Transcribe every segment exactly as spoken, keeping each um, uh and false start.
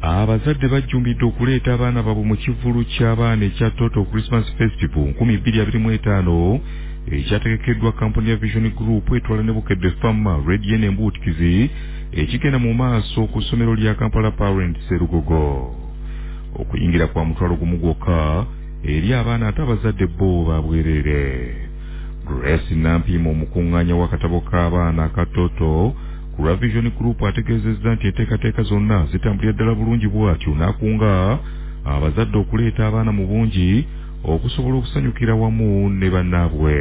Abazadde bajjumbidde okuleeta abaana baabwe mu kivvulu ky'abaana ekya Total Christmas Festival nkumi bbiri abiri mu etaano ekyategekeddwa kampuni ya Vision Group etwala ne Bukedde Farmer Radio n'embuutikizi ekigenda mu maaso ku ssomero lya Kampala Parent Serugogo. Okuyingira kwa mutwalo gumu gwokka eri abaana ate abazadde bo babwerere. Grace Nampimo omukuŋŋaanya w'akatabo k'abaana akatoto ku Vision Group ategeezezza nti enteekateeka zonna zitambulira ddala bulungi bw'atyo n'akunga abazadde okuleeta abaana mu bungi okusobola okusanyukira wamu ne bannaabwe.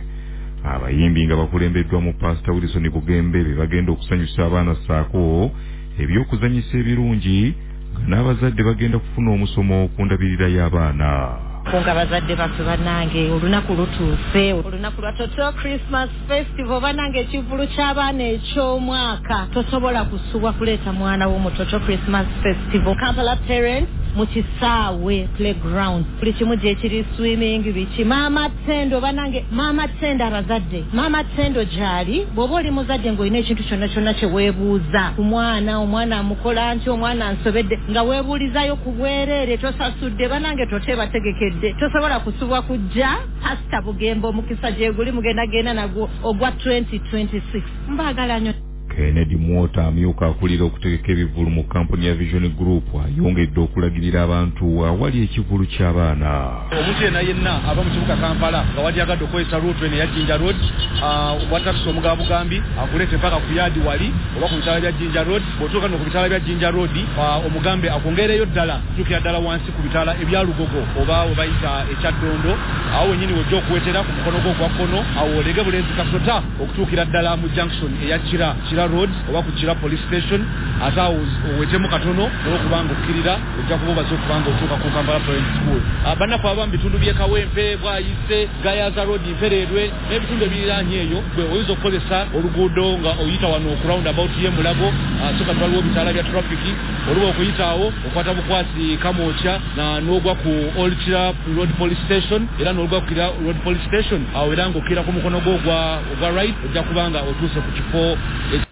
Abayimbi nga bakulembeddwa mu Pastor Wilson Bugembe be bagenda okusanyusa abaana ssaako ebyokuzanyisa ebirungi nga n'abazadde bagenda kufuna omusomo ku ndabirira y'abaana. Kunga bazadde baffe banange olunaku lutuuse olunaku lwa Total Christmas Festival banange ekivvulu ky'abaana eky'omwaka tosobola kusubwa kuleeta mwana wo mu Total Christmas Festival. Kampala Parents mu kisaawe playground buli kimu gye kiri swimming biki Mama Tendo banange Mama Tendo abazadde Mama Tendo gyali bw'oba oli muzadde ng'olina ekintu kyonna kyonna kye weebuuza ku mwana omwana amukola nti omwana ansobedde nga weebuulizayo ku bwereere tosasudde banange totebategeke tosobola kusubwa kujja Pastor Bugembe omukisa gye guli mugendagenda nagwo ogwa twenty twenty-six. Mbaagala nnyo. Kennedy Mwota amyuka akulira okutegeka ebivvulu mu kampuni ya Vision Group ayongedde okulagirira abantu awali ekivvulu ky'abaana. Omuntu yenna yenna ava mu kibuga Kampala nga wandyagadde okozesa route eno eya Jinja Road obwa takisi omugaba Bugambi akuleete mpaka ku yaadi wali oba ku bitala bya Jinja Road. Bw'otuuka no ku bitala bya Jinja Road omugambe akwongereyo ddala tuukira ddala wansi ku bitala ebya Lugogo oba we bayita ekyaddondo awo wennyini wojja okuwetera ku mukono gwo ogwa kkono awo olege bulenzi kasota okutuukira ddala mu junction eya Kira Kira Road oba ku Kira Police Station ate awo owetemu katono olwokubanga okkirira ojja kuba obaze okubanga otuuka ku Kampala Parent School. Bannaku aba mu bitundu by'e Kawempe Bwayise Gayaza Road Mpereerwe n'ebitundu ebiriraanye eyo gwe oyinza okukozesa oluguudo nga oyita wano ku roundabout y'e Mulago soka twaliwo ebitaala bya traffic oluba okuyita awo okwata bukwasi Kamokya na n'ogwa ku Old Kira Road Police Station era n'olugwa ku Kira Road Police Station awo era ng'okkira ku mukono gwo ogwa right ojja kubanga otuuse ku kifo